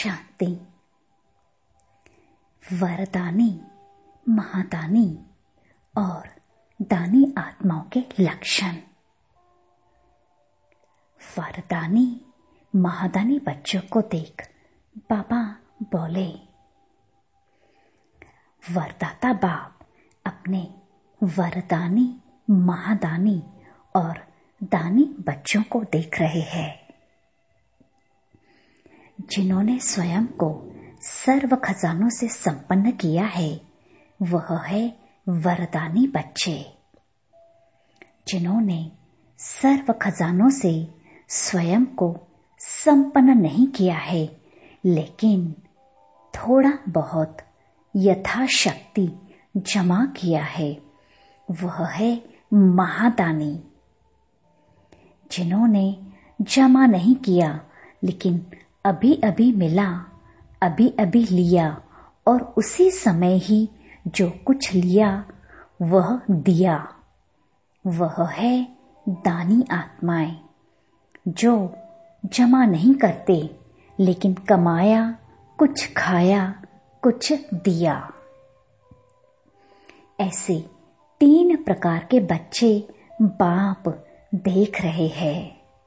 शांति। वरदानी, महादानी और दानी आत्माओं के लक्षण। वरदानी महादानी बच्चों को देख बाबा बोले, वरदाता बाप अपने वरदानी, महादानी और दानी बच्चों को देख रहे हैं, जिन्होंने स्वयं को सर्व खजानों से संपन्न किया है। वह है वरदानी बच्चे, जिन्होंने सर्व खजानों से स्वयं को संपन्न नहीं किया है, लेकिन थोड़ा बहुत यथाशक्ति जमा किया है। वह है महादानी, जिन्होंने जमा नहीं किया, लेकिन अभी अभी मिला, अभी अभी लिया और उसी समय ही जो कुछ लिया वह दिया। वह है दानी आत्माएं, जो जमा नहीं करते, लेकिन कमाया, कुछ खाया, कुछ दिया। ऐसे 3 प्रकार के बच्चे बाप देख रहे हैं।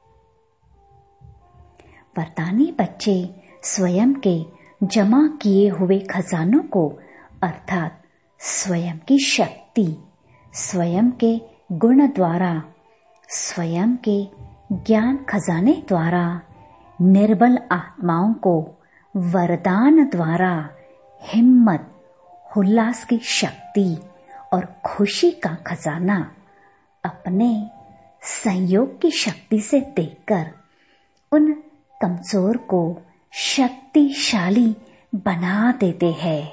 वरदानी बच्चे स्वयं के जमा किए हुए खजानों को, अर्थात स्वयं की शक्ति, स्वयं के गुण द्वारा, स्वयं के ज्ञान खजाने द्वारा, निर्बल आत्माओं को वरदान द्वारा हिम्मत, उल्लास की शक्ति और खुशी का खजाना अपने संयोग की शक्ति से देकर उन कमजोर को शक्तिशाली बना देते हैं।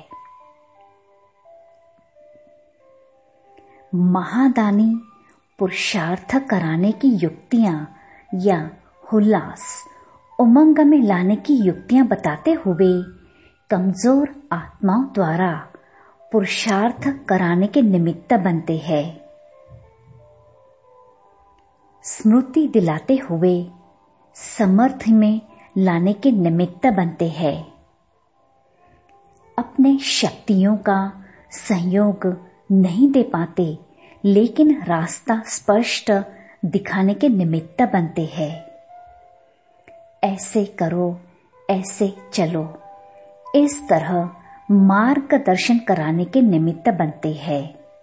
महादानी पुरुषार्थ कराने की युक्तियां या उल्लास, उमंग में लाने की युक्तियां बताते हुए कमजोर आत्माओं द्वारा पुरुषार्थ कराने के निमित्त बनते हैं। स्मृति दिलाते हुए समर्थ में लाने के निमित्त बनते हैं। अपने शक्तियों का सहयोग नहीं दे पाते, लेकिन रास्ता स्पष्ट दिखाने के निमित्त बनते हैं। ऐसे करो, ऐसे चलो, इस तरह मार्गदर्शन कराने के निमित्त बनते हैं।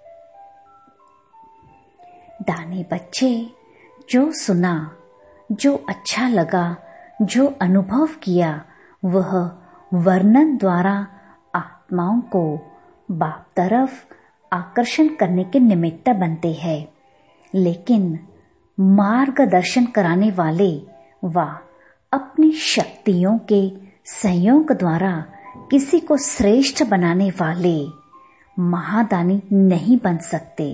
दानी बच्चे जो सुना, जो अच्छा लगा, जो अनुभव किया, वह वर्णन द्वारा आत्माओं को बाप तरफ आकर्षण करने के निमित्त बनते हैं। लेकिन मार्गदर्शन कराने वाले व अपनी शक्तियों के संयोग द्वारा किसी को श्रेष्ठ बनाने वाले महादानी नहीं बन सकते।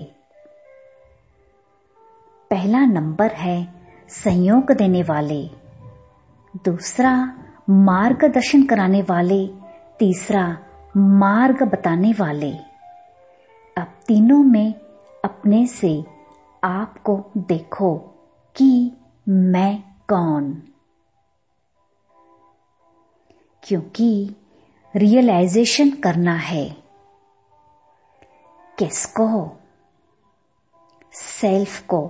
पहला नंबर है संयोग देने वाले, दूसरा मार्गदर्शन कराने वाले, तीसरा मार्ग बताने वाले। अब तीनों में अपने से आपको देखो कि मैं कौन, क्योंकि रियलाइजेशन करना है। किसको? सेल्फ को।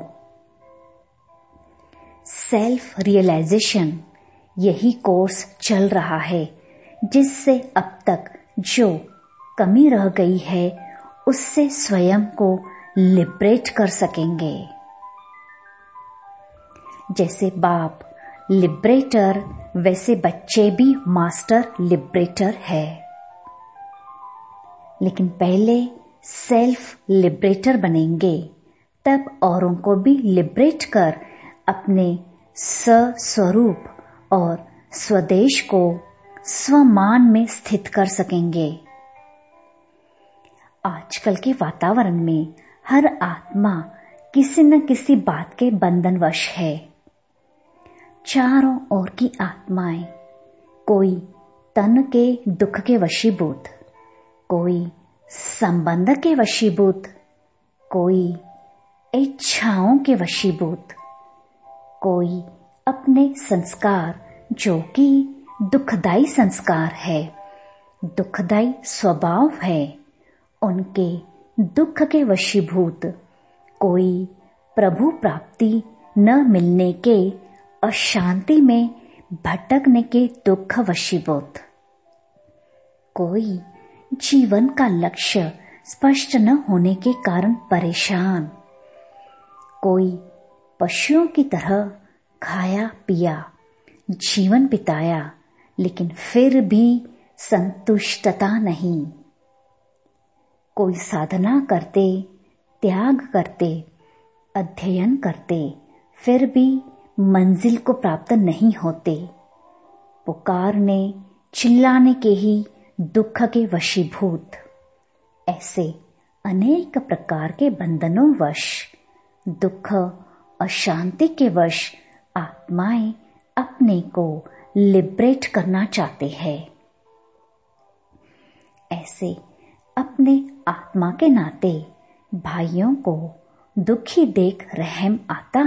सेल्फ रियलाइजेशन, यही कोर्स चल रहा है, जिससे अब तक जो कमी रह गई है उससे स्वयं को लिबरेट कर सकेंगे। जैसे बाप लिबरेटर, वैसे बच्चे भी मास्टर लिबरेटर है। लेकिन पहले सेल्फ लिबरेटर बनेंगे, तब औरों को भी लिबरेट कर अपने स्वरूप और स्वदेश को स्वमान में स्थित कर सकेंगे। आजकल के वातावरण में हर आत्मा किसी न किसी बात के बंधनवश है। चारों ओर की आत्माएं, कोई तन के दुख के वशीभूत, कोई संबंध के वशीभूत, कोई इच्छाओं के वशीभूत, कोई अपने संस्कार जो कि दुखदाई संस्कार है, दुखदाई स्वभाव है। उनके दुख के वशीभूत कोई प्रभु प्राप्ति न मिलने के अशांति में भटकने के दुख वशीभूत, कोई जीवन का लक्ष्य स्पष्ट न होने के कारण परेशान, कोई पशुओं की तरह खाया पिया जीवन बिताया लेकिन फिर भी संतुष्टता नहीं, कोई साधना करते, त्याग करते, अध्ययन करते, फिर भी मंजिल को प्राप्त नहीं होते, पुकारने चिल्लाने के ही दुख के वशीभूत। ऐसे अनेक प्रकार के बंधनों वश, दुख अशांति के वश आत्माएं अपने को लिबरेट करना चाहते हैं। ऐसे अपने आत्मा के नाते भाइयों को दुखी देख रहम आता,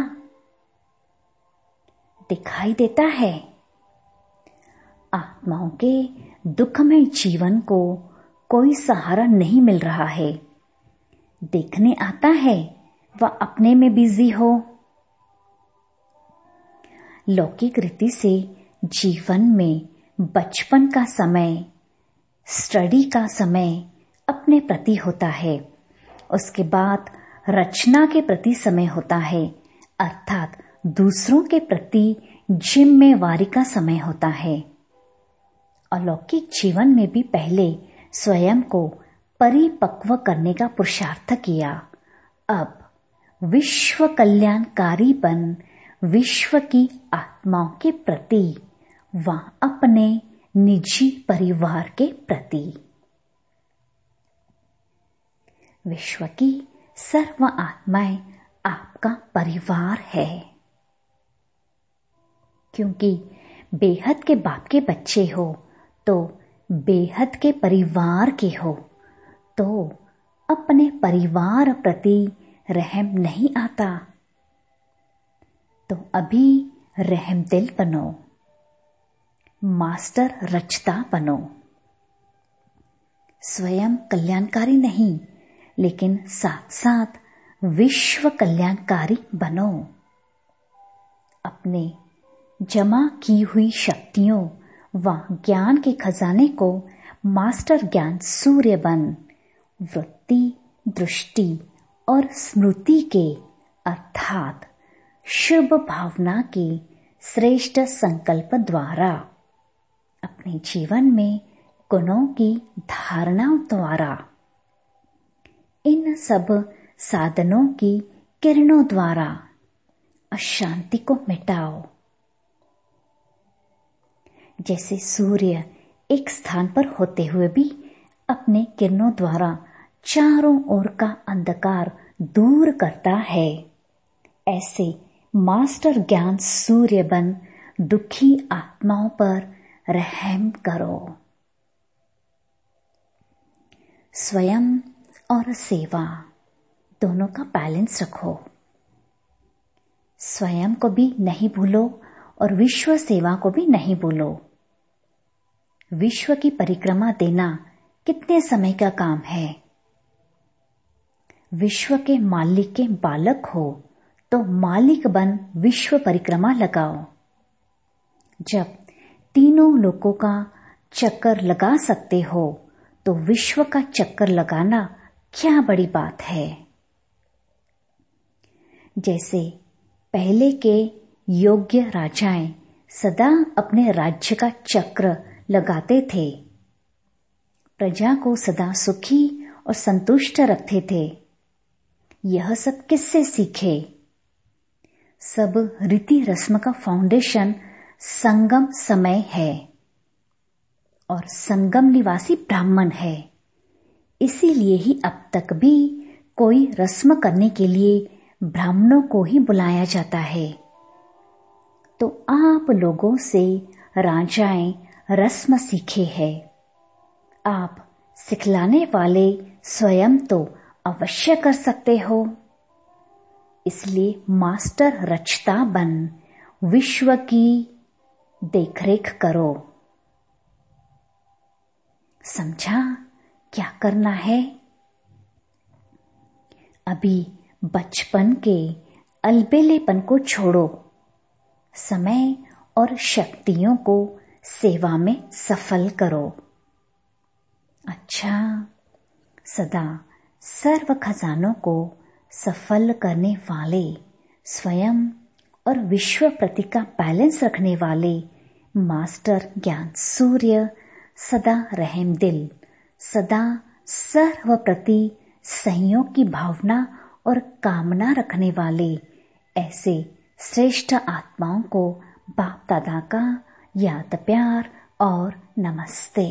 दिखाई देता है। आत्माओं के दुखमय जीवन को कोई सहारा नहीं मिल रहा है। देखने आता है वह अपने में बिजी हो। लौकिक रीति से जीवन में बचपन का समय, स्टडी का समय अपने प्रति होता है, उसके बाद रचना के प्रति समय होता है, अर्थात दूसरों के प्रति जिम्मेवारी का समय होता है। अलौकिक जीवन में भी पहले स्वयं को परिपक्व करने का पुरुषार्थ किया, अब विश्व कल्याणकारी बन विश्व की आत्माओं के प्रति व अपने निजी परिवार के प्रति। विश्व की सर्व आत्माएं आपका परिवार है, क्योंकि बेहद के बाप के बच्चे हो तो बेहद के परिवार के हो, तो अपने परिवार प्रति रहम नहीं आता, तो अभी रहमदिल बनो, मास्टर रचता बनो। स्वयं कल्याणकारी नहीं लेकिन साथ साथ विश्व कल्याणकारी बनो। अपने जमा की हुई शक्तियों व ज्ञान के खजाने को मास्टर ज्ञान सूर्य बन वृत्ति, दृष्टि और स्मृति के अर्थात शुभ भावना के श्रेष्ठ संकल्प द्वारा अपने जीवन में गुणों की धारणा द्वारा इन सब साधनों की किरणों द्वारा अशांति को मिटाओ। जैसे सूर्य एक स्थान पर होते हुए भी अपने किरणों द्वारा चारों ओर का अंधकार दूर करता है, ऐसे मास्टर ज्ञान सूर्य बन दुखी आत्माओं पर रहम करो। स्वयं और सेवा दोनों का बैलेंस रखो। स्वयं को भी नहीं भूलो और विश्व सेवा को भी नहीं भूलो। विश्व की परिक्रमा देना कितने समय का काम है। विश्व के मालिक के बालक हो तो मालिक बन विश्व परिक्रमा लगाओ। जब तीनों लोकों का चक्कर लगा सकते हो तो विश्व का चक्कर लगाना क्या बड़ी बात है। जैसे पहले के योग्य राजाएं सदा अपने राज्य का चक्र लगाते थे, प्रजा को सदा सुखी और संतुष्ट रखते थे। यह सब किससे सीखे? सब रीति रस्म का फाउंडेशन संगम समय है और संगम निवासी ब्राह्मण है। इसीलिए ही अब तक भी कोई रस्म करने के लिए ब्राह्मणों को ही बुलाया जाता है। तो आप लोगों से राजाएं रस्म सीखे हैं। आप सिखलाने वाले स्वयं तो अवश्य कर सकते हो। इसलिए मास्टर रचता बन विश्व की देखरेख करो, समझा क्या करना है? अभी बचपन के अलबेलेपन को छोड़ो, समय और शक्तियों को सेवा में सफल करो। अच्छा, सदा सर्व खजानों को सफल करने वाले, स्वयं और विश्व प्रति का बैलेंस रखने वाले मास्टर ज्ञान सूर्य, सदा रहम दिल, सदा सर्व प्रति सहयोग की भावना और कामना रखने वाले ऐसे श्रेष्ठ आत्माओं को बाप दादा का याद, प्यार और नमस्ते।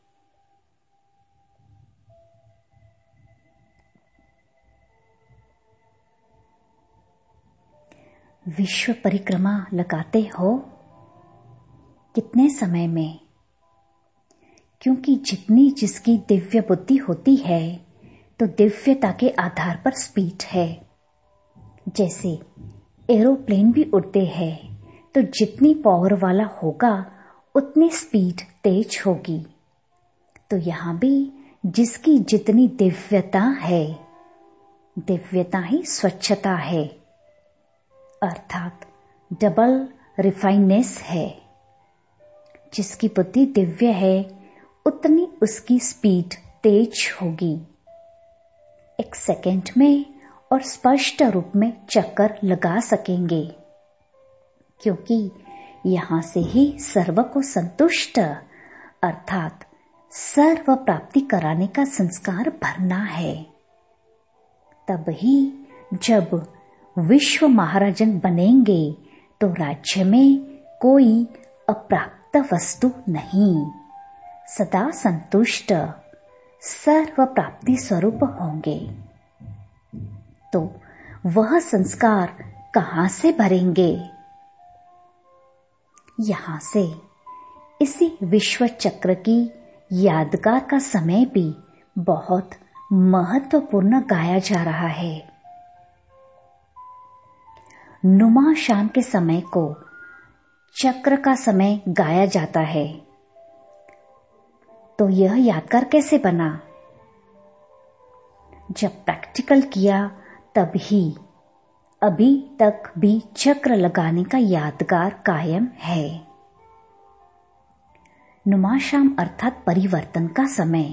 विश्व परिक्रमा लगाते हो कितने समय में? क्योंकि जितनी जिसकी दिव्य बुद्धि होती है तो दिव्यता के आधार पर स्पीड है। जैसे एरोप्लेन भी उड़ते हैं तो जितनी पावर वाला होगा उतनी स्पीड तेज होगी। तो यहाँ भी जिसकी जितनी दिव्यता है, दिव्यता ही स्वच्छता है, अर्थात डबल रिफाइननेस है। जिसकी बुद्धि दिव्य है उतनी उसकी स्पीड तेज होगी। एक सेकंड में और स्पष्ट रूप में चक्कर लगा सकेंगे, क्योंकि यहाँ से ही सर्व को संतुष्ट अर्थात सर्व प्राप्ति कराने का संस्कार भरना है। तब ही जब विश्व महाराजन बनेंगे तो राज्य में कोई अप्राप्त वस्तु नहीं, सदा संतुष्ट सर्व प्राप्ति स्वरूप होंगे। तो वह संस्कार कहाँ से भरेंगे? यहाँ से। इसी विश्व चक्र की यादगार का समय भी बहुत महत्वपूर्ण गाया जा रहा है। नुमा शाम के समय को चक्र का समय गाया जाता है। तो यह यादगार कैसे बना? जब प्रैक्टिकल किया तब ही अभी तक भी चक्र लगाने का यादगार कायम है। नुमाशाम अर्थात परिवर्तन का समय।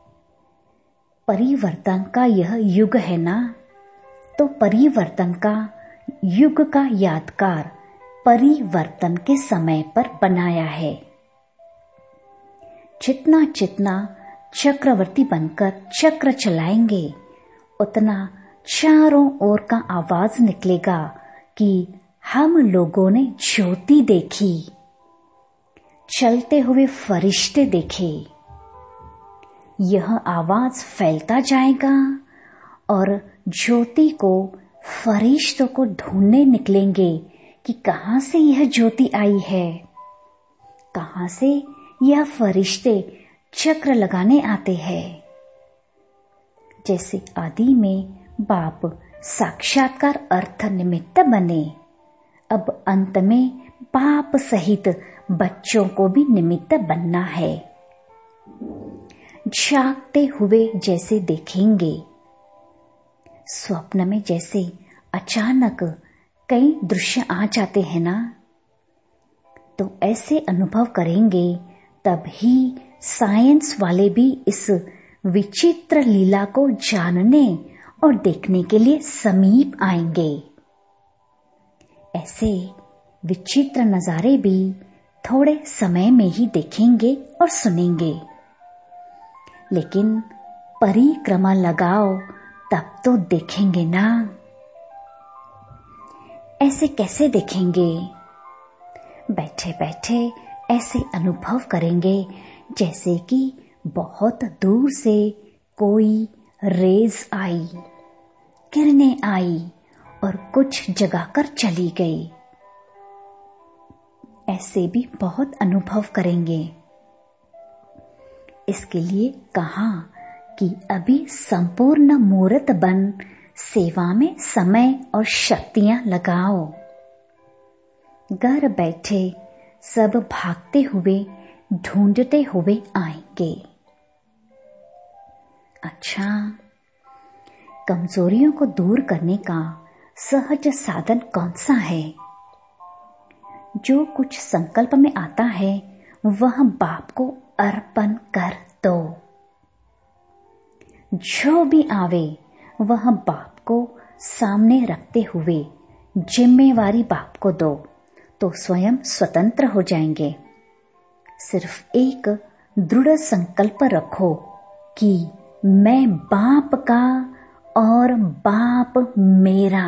परिवर्तन का यह युग है ना, तो परिवर्तन का युग का यादगार परिवर्तन के समय पर बनाया है। जितना जितना चक्रवर्ती बनकर चक्र चलाएंगे उतना चारों ओर का आवाज निकलेगा कि हम लोगों ने ज्योति देखी, चलते हुए फरिश्ते देखे। यह आवाज फैलता जाएगा और ज्योति को फरिश्तों को ढूंढने निकलेंगे कि कहाँ से यह ज्योति आई है, कहाँ से यह फरिश्ते चक्र लगाने आते हैं। जैसे आदि में बाप साक्षात्कार अर्थ निमित्त बने, अब अंत में बाप सहित बच्चों को भी निमित्त बनना है। जागते हुए जैसे देखेंगे, स्वप्न में जैसे अचानक कई दृश्य आ जाते हैं ना, तो ऐसे अनुभव करेंगे। तब ही साइंस वाले भी इस विचित्र लीला को जानने और देखने के लिए समीप आएंगे। ऐसे विचित्र नजारे भी थोड़े समय में ही देखेंगे और सुनेंगे। लेकिन परिक्रमा लगाओ तब तो देखेंगे ना। ऐसे कैसे देखेंगे? बैठे बैठे ऐसे अनुभव करेंगे जैसे कि बहुत दूर से कोई रेज आई, किरणें आई और कुछ जगाकर चली गई। ऐसे भी बहुत अनुभव करेंगे। इसके लिए कहा कि अभी संपूर्ण मूर्त बन सेवा में समय और शक्तियां लगाओ। घर बैठे सब भागते हुए ढूंढते हुए आएंगे। अच्छा, कमजोरियों को दूर करने का सहज साधन कौन सा है? जो कुछ संकल्प में आता है वह बाप को अर्पण कर दो। जो भी आवे वह बाप को सामने रखते हुए जिम्मेवारी बाप को दो, तो स्वयं स्वतंत्र हो जाएंगे। सिर्फ एक दृढ़ संकल्प रखो कि मैं बाप का और बाप मेरा।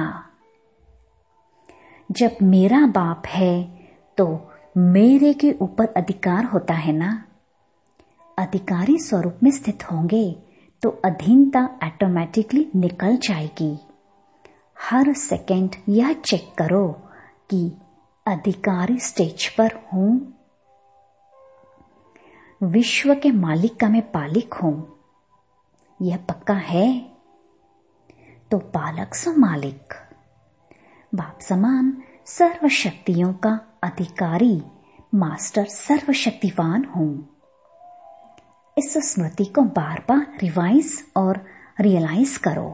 जब मेरा बाप है तो मेरे के ऊपर अधिकार होता है ना। अधिकारी स्वरूप में स्थित होंगे तो अधीनता ऑटोमेटिकली निकल जाएगी। हर सेकंड यह चेक करो कि अधिकारी स्टेज पर हूं, विश्व के मालिक का मैं पालिक हूं, यह पक्का है। तो बालक सो मालिक, बाप समान सर्व शक्तियों का अधिकारी मास्टर सर्वशक्तिवान हूं। इस स्मृति को बार बार रिवाइज और रियलाइज करो।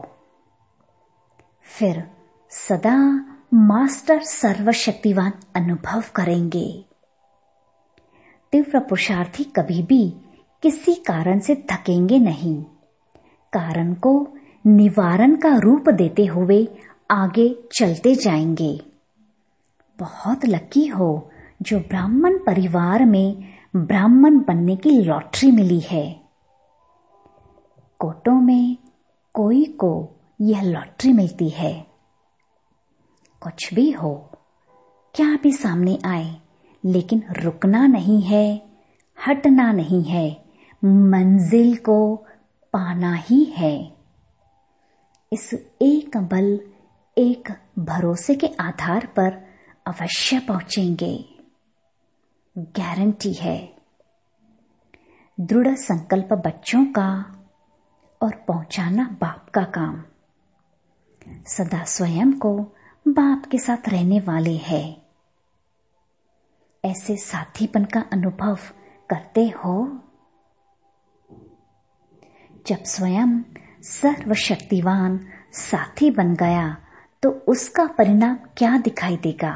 फिर सदा मास्टर सर्वशक्तिवान अनुभव करेंगे। तीव्र पुरुषार्थी कभी भी किसी कारण से थकेंगे नहीं। कारण को निवारण का रूप देते हुए आगे चलते जाएंगे। बहुत लकी हो जो ब्राह्मण परिवार में ब्राह्मण बनने की लॉटरी मिली है। कोटों में कोई को यह लॉटरी मिलती है। कुछ भी हो, क्या भी सामने आए, लेकिन रुकना नहीं है, हटना नहीं है, मंजिल को पाना ही है। इस एक बल एक भरोसे के आधार पर अवश्य पहुंचेंगे, गारंटी है। दृढ़ संकल्प बच्चों का और पहुंचाना बाप का काम। सदा स्वयं को बाप के साथ रहने वाले हैं। ऐसे साथीपन का अनुभव करते हो। जब स्वयं सर्वशक्तिवान साथी बन गया तो उसका परिणाम क्या दिखाई देगा?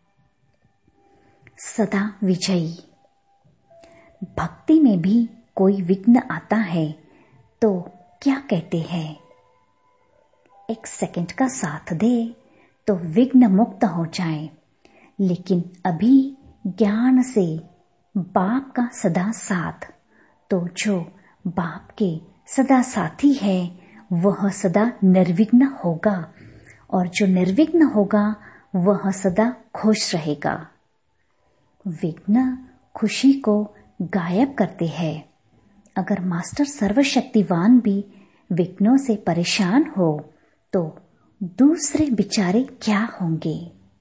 सदा विजयी। भक्ति में भी कोई विघ्न आता है तो क्या कहते हैं? एक सेकंड का साथ दे तो विघ्न मुक्त हो जाए। लेकिन अभी ज्ञान से बाप का सदा साथ, तो जो बाप के सदा साथी है वह सदा निर्विघ्न होगा, और जो निर्विघ्न होगा वह सदा खुश रहेगा। विघ्न खुशी को गायब करते हैं। अगर मास्टर सर्वशक्तिवान भी विघ्नों से परेशान हो तो दूसरे बेचारे क्या होंगे?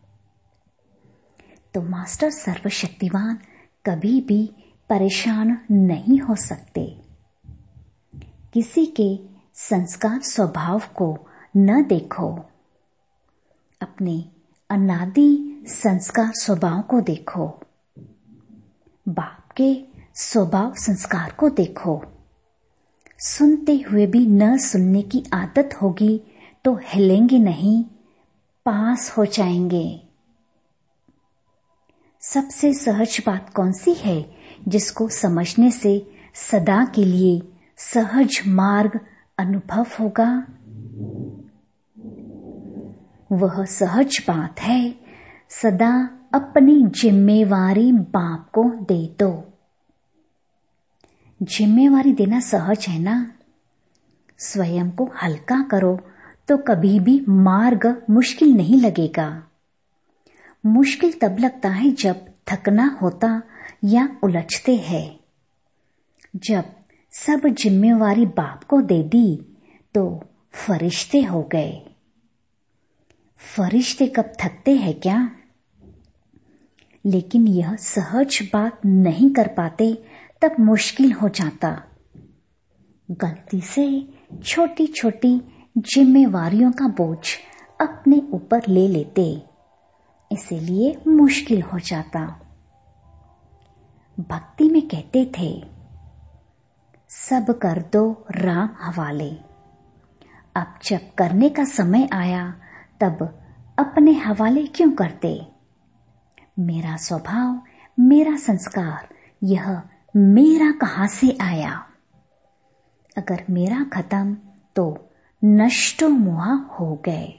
तो मास्टर सर्वशक्तिवान कभी भी परेशान नहीं हो सकते। किसी के संस्कार स्वभाव को न देखो, अपने अनादि संस्कार स्वभाव को देखो। बाप के स्वभाव संस्कार को देखो। सुनते हुए भी न सुनने की आदत होगी तो हिलेंगे नहीं, पास हो जाएंगे। सबसे सहज बात कौन सी है जिसको समझने से सदा के लिए सहज मार्ग अनुभव होगा? वह सहज बात है, सदा अपनी जिम्मेवारी बाप को दे दो। जिम्मेवारी देना सहज है ना। स्वयं को हल्का करो तो कभी भी मार्ग मुश्किल नहीं लगेगा। मुश्किल तब लगता है जब थकना होता या उलझते हैं। जब सब जिम्मेवारी बाप को दे दी तो फरिश्ते हो गए। फरिश्ते कब थकते हैं क्या? लेकिन यह सहज बात नहीं कर पाते तब मुश्किल हो जाता। गलती से छोटी छोटी जिम्मेवारियों का बोझ अपने ऊपर ले लेते, इसीलिए मुश्किल हो जाता। भक्ति में कहते थे सब कर दो राम हवाले। अब जब करने का समय आया तब अपने हवाले क्यों करते। मेरा स्वभाव, मेरा संस्कार, यह मेरा कहाँ से आया। अगर मेरा खत्म तो नष्ट मोह हो गए।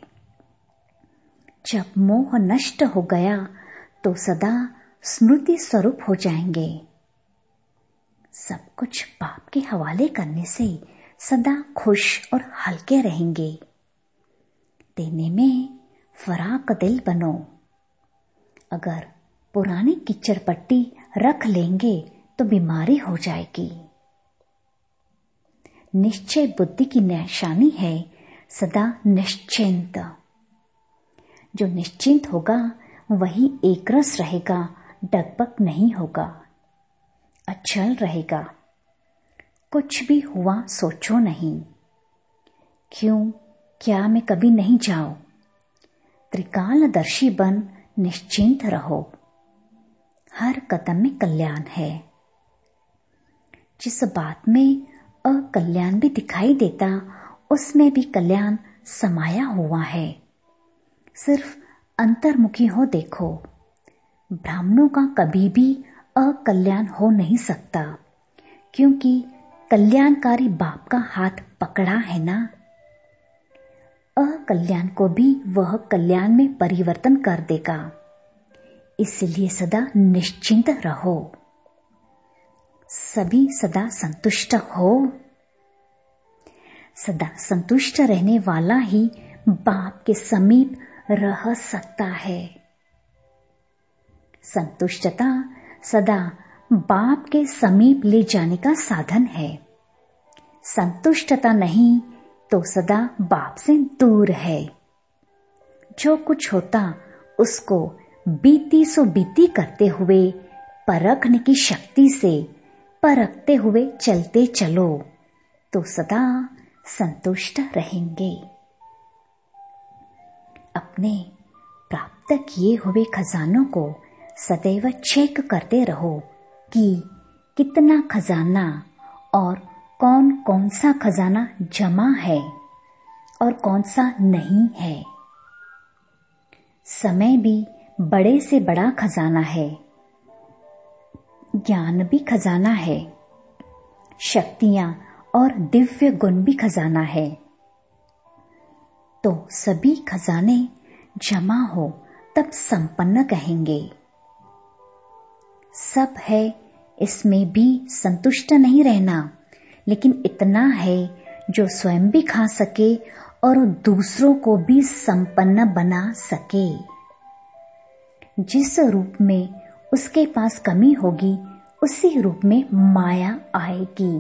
जब मोह नष्ट हो गया तो सदा स्मृति स्वरूप हो जाएंगे। सब कुछ बाप के हवाले करने से सदा खुश और हल्के रहेंगे। देने में फराक दिल बनो। अगर पुरानी कीचड़ पट्टी रख लेंगे तो बीमारी हो जाएगी। निश्चय बुद्धि की निशानी है सदा निश्चिंत। जो निश्चिंत होगा वही एकरस रहेगा, डगबग नहीं होगा, अचल रहेगा। कुछ भी हुआ सोचो नहीं, क्यों क्या मैं कभी नहीं जाऊं। त्रिकालदर्शी बन निश्चिंत रहो। हर कदम में कल्याण है। जिस बात में अकल्याण भी दिखाई देता उसमें भी कल्याण समाया हुआ है। सिर्फ अंतर्मुखी हो देखो। ब्राह्मणों का कभी भी अकल्याण हो नहीं सकता, क्योंकि कल्याणकारी बाप का हाथ पकड़ा है ना। अकल्याण को भी वह कल्याण में परिवर्तन कर देगा। इसलिए सदा निश्चिंत रहो। सभी सदा संतुष्ट हो। सदा संतुष्ट रहने वाला ही बाप के समीप रह सकता है। संतुष्टता सदा बाप के समीप ले जाने का साधन है। संतुष्टता नहीं तो सदा बाप से दूर है। जो कुछ होता उसको बीती सो बीती करते हुए परखने की शक्ति से परखते हुए चलते चलो तो सदा संतुष्ट रहेंगे। अपने प्राप्त किए हुए खजानों को सदैव चेक करते रहो कि कितना खजाना और कौन कौन सा खजाना जमा है और कौन सा नहीं है। समय भी बड़े से बड़ा खजाना है। ज्ञान भी खजाना है। शक्तियां और दिव्य गुण भी खजाना है। तो सभी खजाने जमा हो तब संपन्न कहेंगे। सब है इसमें भी संतुष्ट नहीं रहना, लेकिन इतना है जो स्वयं भी खा सके और दूसरों को भी संपन्न बना सके। जिस रूप में उसके पास कमी होगी उसी रूप में माया आएगी,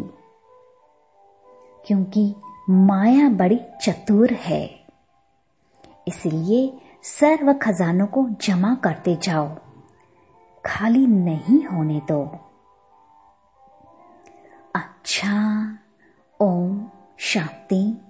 क्योंकि माया बड़ी चतुर है। इसलिए सर्व खजानों को जमा करते जाओ, खाली नहीं होने दो। अच्छा, ओम शांति।